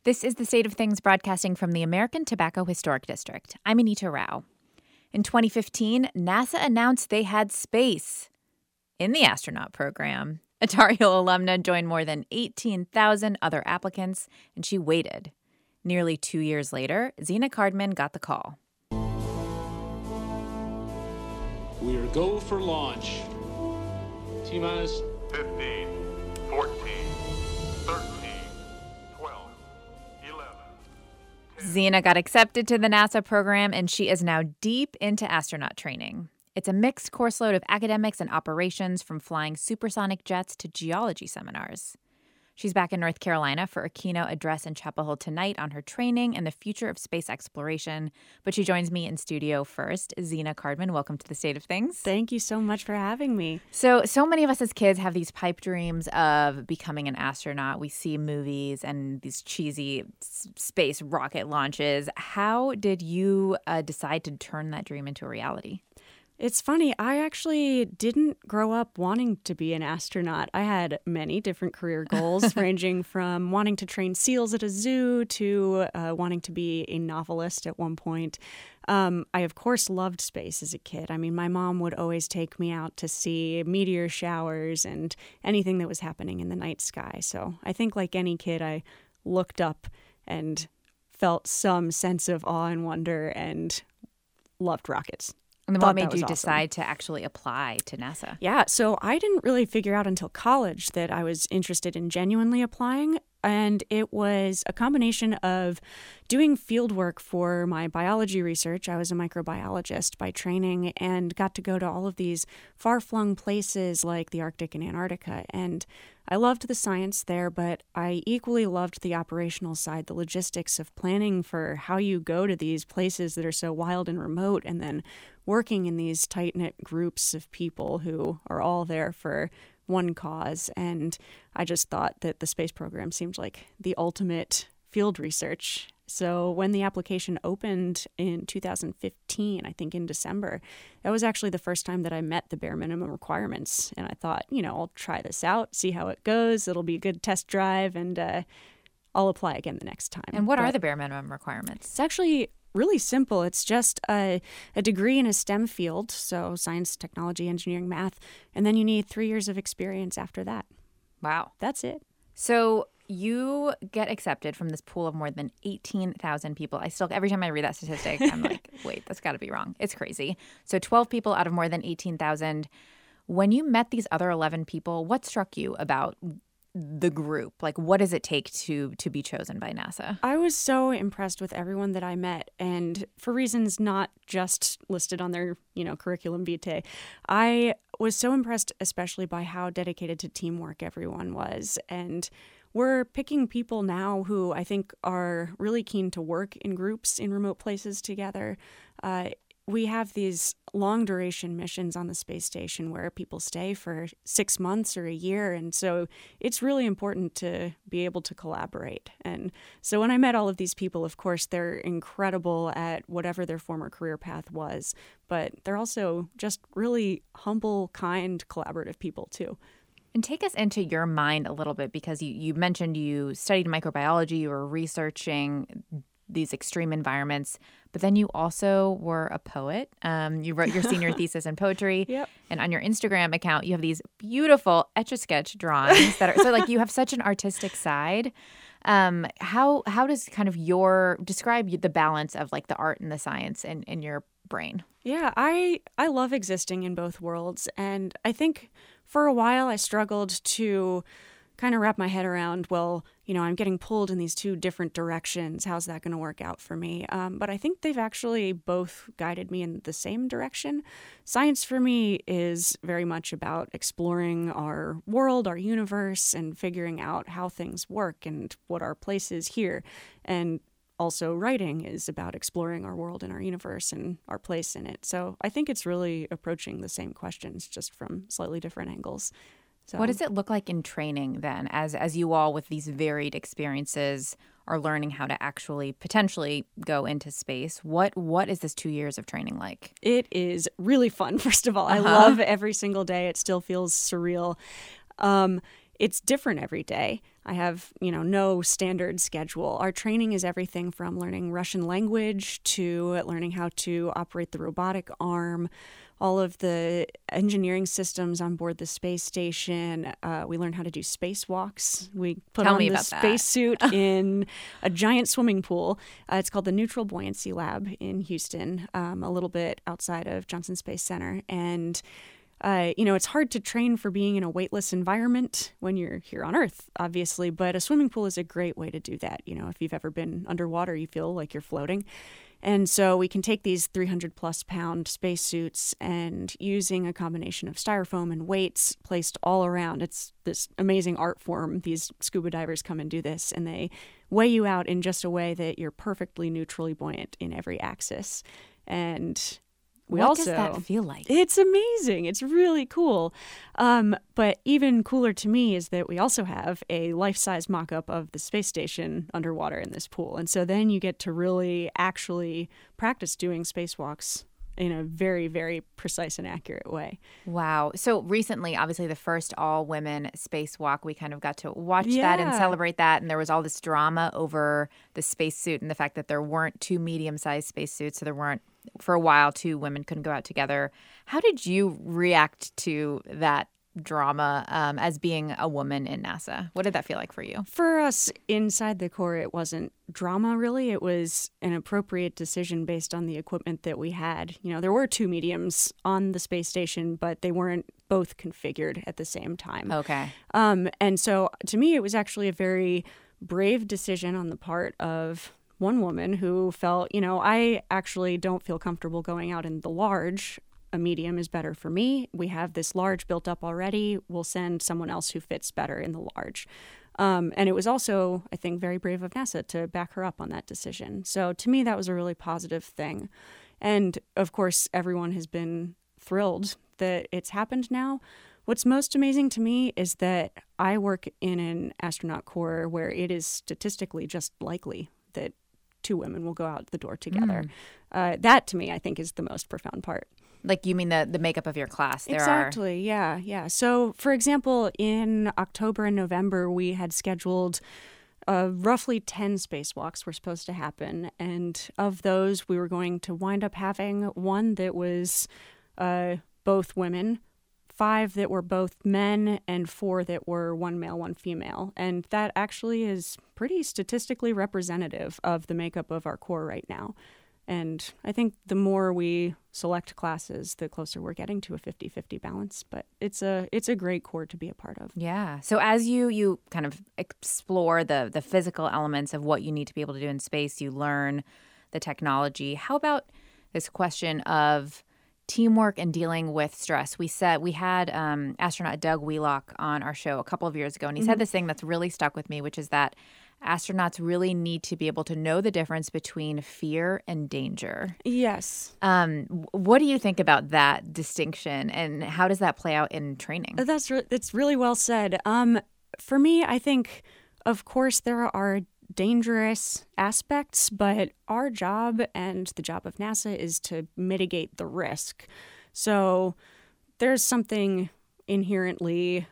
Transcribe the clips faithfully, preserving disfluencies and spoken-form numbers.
This is The State of Things, broadcasting from the American Tobacco Historic District. I'm Anita Rao. In twenty fifteen, NASA announced they had space in the astronaut program. A Tar Heel alumna joined more than eighteen thousand other applicants, and she waited. Nearly two years later, Zena Cardman got the call. We are go for launch. T-minus fifteen, fourteen, thirteen, twelve, eleven. Zena got accepted to the NASA program, and she is now deep into astronaut training. It's a mixed course load of academics and operations, from flying supersonic jets to geology seminars. She's back in North Carolina for a keynote address in Chapel Hill tonight on her training and the future of space exploration. But she joins me in studio first. Zena Cardman, welcome to The State of Things. Thank you so much for having me. So, so many of us as kids have these pipe dreams of becoming an astronaut. We see movies and these cheesy s- space rocket launches. How did you uh, decide to turn that dream into a reality? It's funny, I actually didn't grow up wanting to be an astronaut. I had many different career goals, ranging from wanting to train seals at a zoo to uh, wanting to be a novelist at one point. Um, I, of course, loved space as a kid. I mean, my mom would always take me out to see meteor showers and anything that was happening in the night sky. So I think, like any kid, I looked up and felt some sense of awe and wonder and loved rockets. And then Thought what made that was you awesome. decide to actually apply to NASA? Yeah, so I didn't really figure out until college that I was interested in genuinely applying. And it was a combination of doing field work for my biology research. I was a microbiologist by training and got to go to all of these far-flung places like the Arctic and Antarctica. And I loved the science there, but I equally loved the operational side, the logistics of planning for how you go to these places that are so wild and remote, and then working in these tight-knit groups of people who are all there for one cause. And I just thought that the space program seemed like the ultimate field research. So when the application opened in two thousand fifteen, I think in December, that was actually the first time that I met the bare minimum requirements. And I thought, you know, I'll try this out, see how it goes. It'll be a good test drive, and uh, I'll apply again the next time. And what But are the bare minimum requirements? It's actually really simple. It's just a, a degree in a STEM field, so science, technology, engineering, math, and then you need three years of experience after that. Wow. That's it. So you get accepted from this pool of more than eighteen thousand people. I still, every time I read that statistic, I'm like, wait, that's got to be wrong. It's crazy. So twelve people out of more than eighteen thousand. When you met these other eleven people, what struck you about the group? Like, what does it take to to be chosen by NASA? I was so impressed with everyone that I met, and for reasons not just listed on their, you know, curriculum vitae. I was so impressed especially by how dedicated to teamwork everyone was. And we're picking people now who I think are really keen to work in groups in remote places together. Uh, we have these long duration missions on the space station where people stay for six months or a year. And so it's really important to be able to collaborate. And so when I met all of these people, of course, they're incredible at whatever their former career path was, but they're also just really humble, kind, collaborative people too. And take us into your mind a little bit, because you, you mentioned you studied microbiology, you were researching these extreme environments, but then you also were a poet. Um, you wrote your senior thesis in poetry. Yep. And on your Instagram account, you have these beautiful Etch-a-Sketch drawings that are, so like you have such an artistic side. Um, how how does kind of your, describe the balance of like the art and the science in, in your brain? Yeah, I I love existing in both worlds. And I think for a while I struggled to kind of wrap my head around, well, you know, I'm getting pulled in these two different directions. How's that going to work out for me? Um, but I think they've actually both guided me in the same direction. Science for me is very much about exploring our world, our universe, and figuring out how things work and what our place is here. And also writing is about exploring our world and our universe and our place in it. So I think it's really approaching the same questions, just from slightly different angles. So, what does it look like in training then, as as you all with these varied experiences are learning how to actually potentially go into space? What what is this two years of training like? It is really fun, first of all. Uh-huh. I love every single day. It still feels surreal. Um, it's different every day. I have, you know, no standard schedule. Our training is everything from learning Russian language to learning how to operate the robotic arm, all of the engineering systems on board the space station. Uh, we learn how to do spacewalks. We put Tell on me the about that. spacesuit in a giant swimming pool. Uh, it's called the Neutral Buoyancy Lab in Houston, um, a little bit outside of Johnson Space Center. And Uh, you know, it's hard to train for being in a weightless environment when you're here on Earth, obviously, but a swimming pool is a great way to do that. You know, if you've ever been underwater, you feel like you're floating. And so we can take these three hundred plus pound spacesuits and using a combination of styrofoam and weights placed all around. It's this amazing art form. These scuba divers come and do this, and they weigh you out in just a way that you're perfectly neutrally buoyant in every axis. And we what also, does that feel like? It's amazing. It's really cool. Um, but even cooler to me is that we also have a life-size mock-up of the space station underwater in this pool. And so then you get to really actually practice doing spacewalks in a very, very precise and accurate way. Wow. So recently, obviously, the first all-women spacewalk, we kind of got to watch Yeah. that and celebrate that. And there was all this drama over the spacesuit and the fact that there weren't two medium-sized spacesuits. So there weren't, for a while, two women couldn't go out together. How did you react to that drama um, as being a woman in NASA? What did that feel like for you? For us inside the Corps, it wasn't drama, really. It was an appropriate decision based on the equipment that we had. You know, there were two mediums on the space station, but they weren't both configured at the same time. Okay. Um, and so to me, it was actually a very brave decision on the part of one woman who felt, you know, I actually don't feel comfortable going out in the large. A medium is better for me. We have this large built up already. We'll send someone else who fits better in the large. Um, and it was also, I think, very brave of NASA to back her up on that decision. So to me, that was a really positive thing. And of course, everyone has been thrilled that it's happened now. What's most amazing to me is that I work in an astronaut corps where it is statistically just likely that two women will go out the door together. Mm. Uh, that, to me, I think is the most profound part. Like, you mean the, the makeup of your class? There exactly, are... yeah, yeah. So, for example, in October and November, we had scheduled uh, roughly ten spacewalks were supposed to happen. And of those, we were going to wind up having one that was uh, both women, five that were both men, and four that were one male, one female. And that actually is pretty statistically representative of the makeup of our Corps right now. And I think the more we select classes, the closer we're getting to a fifty-fifty balance. But it's a it's a great Corps to be a part of. Yeah. So as you you kind of explore the the physical elements of what you need to be able to do in space, you learn the technology. How about this question of teamwork and dealing with stress? We said we had um, astronaut Doug Wheelock on our show a couple of years ago, and he mm-hmm. said this thing that's really stuck with me, which is that astronauts really need to be able to know the difference between fear and danger. Yes. Um, what do you think about that distinction, and how does that play out in training? That's re- that's really well said. Um, for me, I think, of course, there are dangerous aspects, but our job and the job of NASA is to mitigate the risk. So there's something inherently,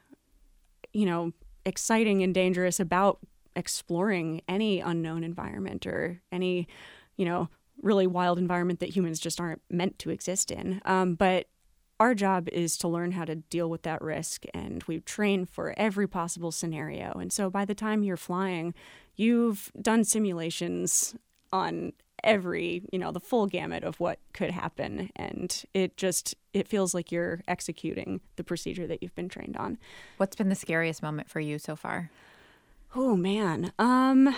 you know, exciting and dangerous about exploring any unknown environment or any, you know, really wild environment that humans just aren't meant to exist in. Um, but our job is to learn how to deal with that risk, and we train for every possible scenario. And so by the time you're flying, you've done simulations on every, you know, the full gamut of what could happen. And it just, it feels like you're executing the procedure that you've been trained on. What's been the scariest moment for you so far? Oh, man. Um,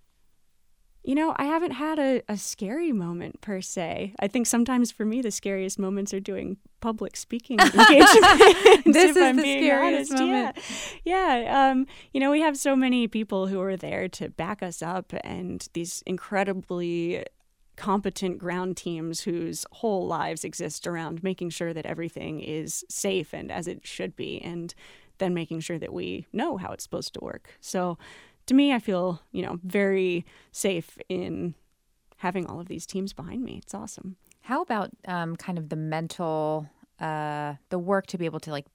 you know, I haven't had a, a scary moment per se. I think sometimes for me, the scariest moments are doing public speaking engagements. This is I'm the being scariest honest. moment. Yeah. yeah. Um, you know, we have so many people who are there to back us up, and these incredibly competent ground teams whose whole lives exist around making sure that everything is safe and as it should be, and then making sure that we know how it's supposed to work. So to me, I feel, you know, very safe in having all of these teams behind me. It's awesome. How about um, kind of the mental, uh, the work to be able to like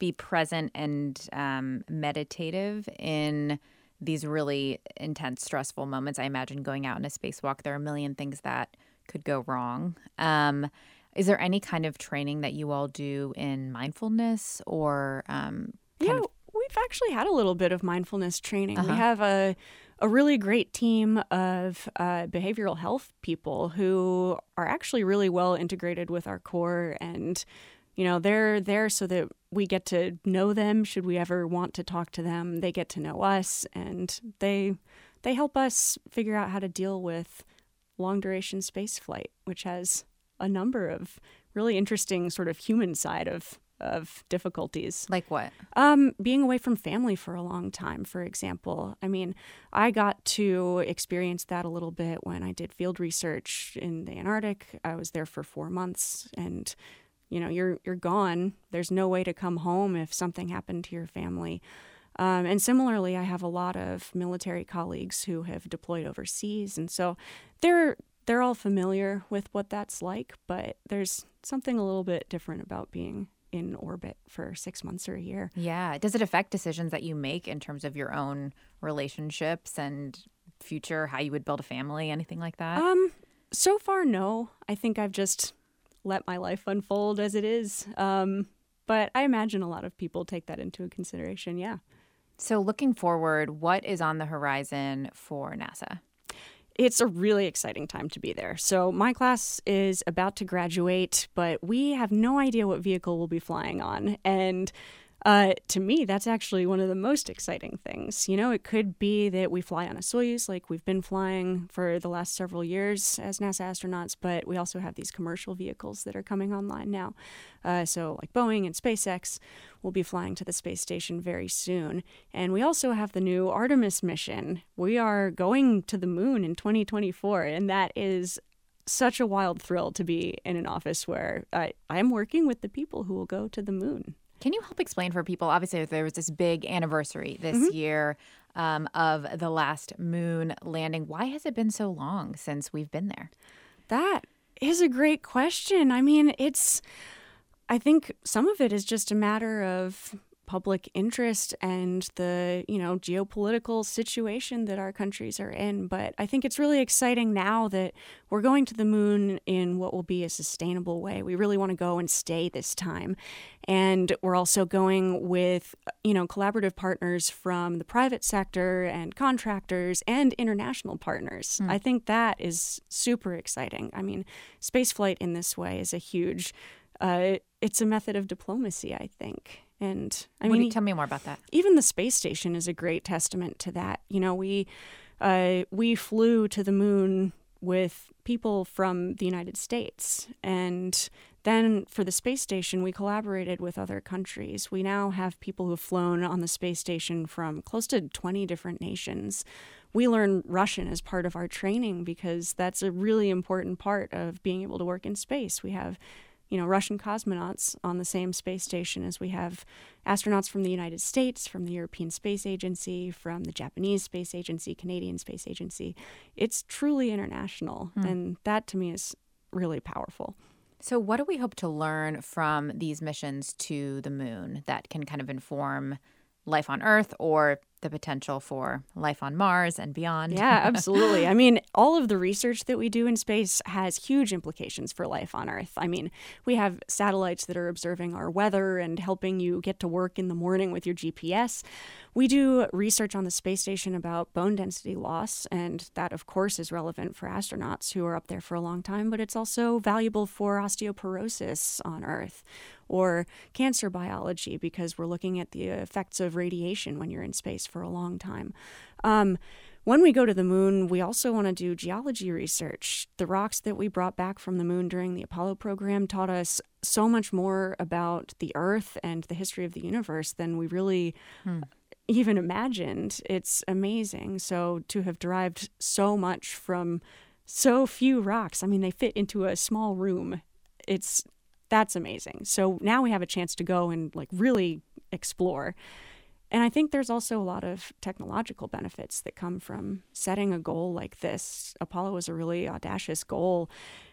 be present and um, meditative in these really intense, stressful moments. I imagine going out in a spacewalk, there are a million things that could go wrong. Um, is there any kind of training that you all do in mindfulness or um, kind yeah, of? We've actually had a little bit of mindfulness training. Uh-huh. We have a a really great team of uh, behavioral health people who are actually really well integrated with our core, and you know they're there so that we get to know them. Should we ever want to talk to them, they get to know us, and they they help us figure out how to deal with long duration space flight, which has a number of really interesting sort of human side of of difficulties. Like what? Um, being away from family for a long time, for example. I mean, I got to experience that a little bit when I did field research in the Antarctic. I was there for four months and, you know, you're you're gone. There's no way to come home if something happened to your family. Um, and similarly, I have a lot of military colleagues who have deployed overseas. And so they're they're all familiar with what that's like, but there's something a little bit different about being in orbit for six months or a year. Yeah. Does it affect decisions that you make in terms of your own relationships and future, how you would build a family, anything like that? Um, so far, no. I think I've just let my life unfold as it is. Um, but I imagine a lot of people take that into consideration. Yeah. So looking forward, what is on the horizon for NASA? It's a really exciting time to be there. So my class is about to graduate, but we have no idea what vehicle we'll be flying on. And uh, to me, that's actually one of the most exciting things. You know, it could be that we fly on a Soyuz like we've been flying for the last several years as NASA astronauts, but we also have these commercial vehicles that are coming online now. Uh, so like Boeing and SpaceX will be flying to the space station very soon. And we also have the new Artemis mission. We are going to the moon in twenty twenty-four, and that is such a wild thrill to be in an office where I, I'm working with the people who will go to the moon. Can you help explain for people? Obviously, there was this big anniversary this Mm-hmm. year um, of the last moon landing. Why has it been so long since we've been there? That is a great question. I mean, it's, I think some of it is just a matter of public interest and the, you know, geopolitical situation that our countries are in. But I think it's really exciting now that we're going to the moon in what will be a sustainable way. We really want to go and stay this time. And we're also going with, you know, collaborative partners from the private sector and contractors and international partners. Mm. I think that is super exciting. I mean, spaceflight in this way is a huge, uh, it's a method of diplomacy, I think. And I What mean, do you- tell me more about that. even the space station is a great testament to that. You know, we uh, we flew to the moon with people from the United States, and then for the space station, we collaborated with other countries. We now have people who have flown on the space station from close to twenty different nations. We learn Russian as part of our training because that's a really important part of being able to work in space. We have you know, Russian cosmonauts on the same space station as we have astronauts from the United States, from the European Space Agency, from the Japanese Space Agency, Canadian Space Agency. It's truly international, Hmm. and that to me is really powerful. So what do we hope to learn from these missions to the moon that can kind of inform life on Earth or the potential for life on Mars and beyond? Yeah, absolutely. I mean, all of the research that we do in space has huge implications for life on Earth. I mean, we have satellites that are observing our weather and helping you get to work in the morning with your G P S. We do research on the space station about bone density loss, and that, of course, is relevant for astronauts who are up there for a long time, but it's also valuable for osteoporosis on Earth or cancer biology because we're looking at the effects of radiation when you're in space for a long time. Um, when we go to the moon, we also want to do geology research. The rocks that we brought back from the moon during the Apollo program taught us so much more about the Earth and the history of the universe than we really hmm. even imagined. It's amazing. So to have derived so much from so few rocks, I mean, they fit into a small room. It's that's amazing. So now we have a chance to go and like really explore. And I think there's also a lot of technological benefits that come from setting a goal like this. Apollo was a really audacious goal.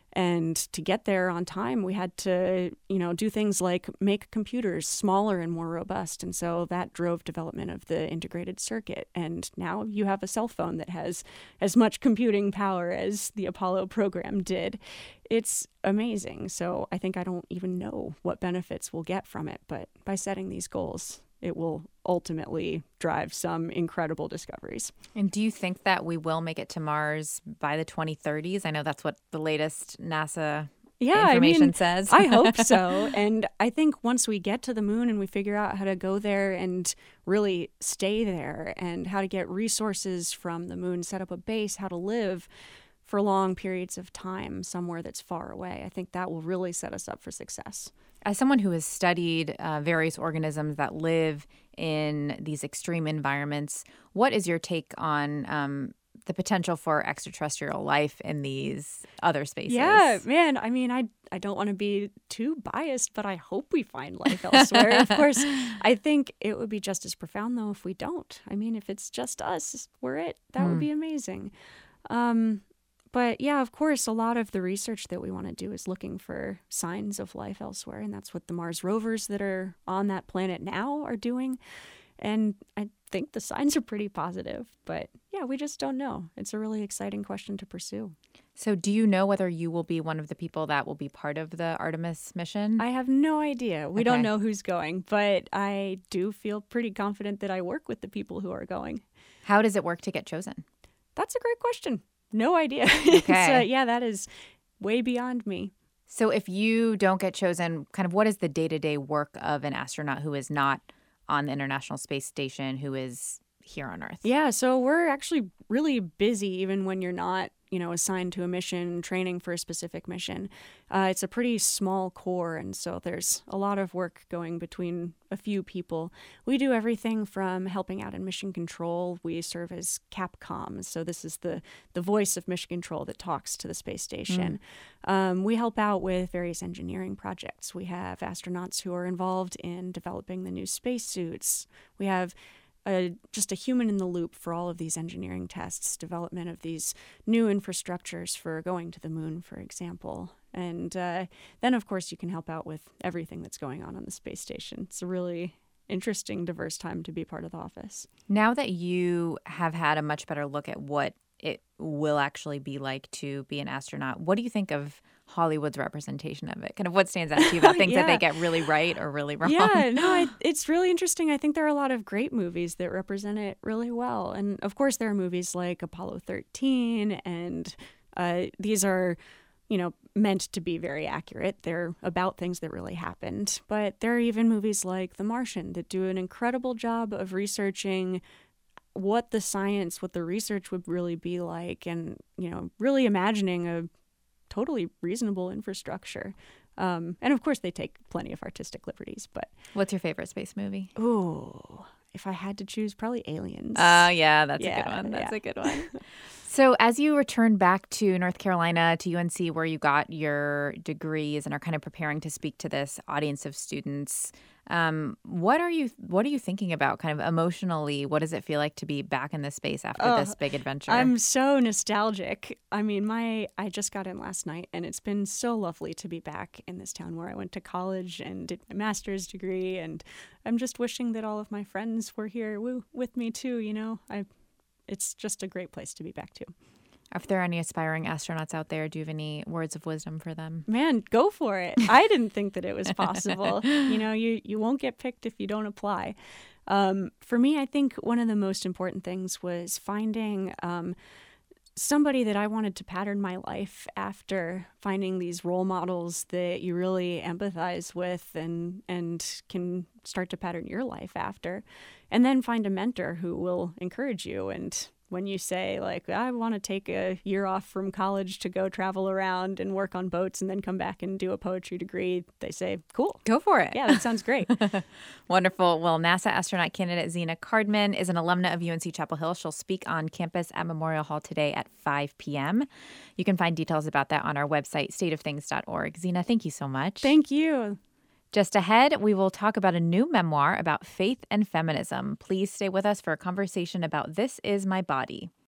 And to get there on time, we had to, you know, do things like make computers smaller and more robust. And so that drove development of the integrated circuit. And now you have a cell phone that has as much computing power as the Apollo program did. It's amazing. So I think I don't even know what benefits we'll get from it. But by setting these goals, it will ultimately drive some incredible discoveries. And do you think that we will make it to Mars by the twenty thirties? I know that's what the latest NASA yeah, information I mean, says. I hope so. And I think once we get to the moon and we figure out how to go there and really stay there and how to get resources from the moon, set up a base, how to live for long periods of time somewhere that's far away, I think that will really set us up for success. As someone who has studied uh, various organisms that live in these extreme environments, what is your take on um, the potential for extraterrestrial life in these other spaces? Yeah, man. I mean, I I don't want to be too biased, but I hope we find life elsewhere. Of course, I think it would be just as profound, though, if we don't. I mean, if it's just us, we're it. That mm. would be amazing. Um, But yeah, of course, a lot of the research that we want to do is looking for signs of life elsewhere. And that's what the Mars rovers that are on that planet now are doing. And I think the signs are pretty positive. But yeah, we just don't know. It's a really exciting question to pursue. So do you know whether you will be one of the people that will be part of the Artemis mission? I have no idea. We Okay. don't know who's going. But I do feel pretty confident that I work with the people who are going. How does it work to get chosen? That's a great question. No idea. Okay. So, yeah, that is way beyond me. So if you don't get chosen, kind of what is the day-to-day work of an astronaut who is not on the International Space Station, who is here on Earth? Yeah, so we're actually really busy even when you're not, you know, assigned to a mission, training for a specific mission. Uh, it's a pretty small core, and so there's a lot of work going between a few people. We do everything from helping out in mission control. We serve as Capcom, so this is the, the voice of mission control that talks to the space station. Mm. Um, we help out with various engineering projects. We have astronauts who are involved in developing the new spacesuits. We have A, just a human in the loop for all of these engineering tests, development of these new infrastructures for going to the moon, for example. And uh, then, of course, you can help out with everything that's going on on the space station. It's a really interesting, diverse time to be part of the office. Now that you have had a much better look at what it will actually be like to be an astronaut, what do you think of Hollywood's representation of it? Kind of what stands out to you about things yeah. that they get really right or really wrong? Yeah, no, I, it's really interesting. I think there are a lot of great movies that represent it really well. And of course, there are movies like Apollo thirteen, and uh, these are, you know, meant to be very accurate. They're about things that really happened. But there are even movies like The Martian that do an incredible job of researching what the science, what the research would really be like, and, you know, really imagining a totally reasonable infrastructure. Um, and of course, they take plenty of artistic liberties. But what's your favorite space movie? ooh, if I had to choose, probably Aliens. Oh, uh, yeah, that's yeah, a good one. That's yeah. a good one. So as you return back to North Carolina, to U N C, where you got your degrees and are kind of preparing to speak to this audience of students, um, what are you what are you thinking about kind of emotionally? What does it feel like to be back in this space after oh, this big adventure? I'm so nostalgic. I mean, my I just got in last night, and it's been so lovely to be back in this town where I went to college and did my master's degree. And I'm just wishing that all of my friends were here woo, with me too, you know. I It's just a great place to be back to. If there are any aspiring astronauts out there, do you have any words of wisdom for them? Man, go for it. I didn't think that it was possible. You know, you, you won't get picked if you don't apply. Um, for me, I think one of the most important things was finding um, somebody that I wanted to pattern my life after, finding these role models that you really empathize with and and can start to pattern your life after. And then find a mentor who will encourage you. And when you say, like, I want to take a year off from college to go travel around and work on boats and then come back and do a poetry degree, they say, cool. Go for it. Yeah, that sounds great. Wonderful. Well, NASA astronaut candidate Zena Cardman is an alumna of U N C Chapel Hill. She'll speak on campus at Memorial Hall today at five p.m. You can find details about that on our website, state of things dot org. Zena, thank you so much. Thank you. Just ahead, we will talk about a new memoir about faith and feminism. Please stay with us for a conversation about This Is My Body.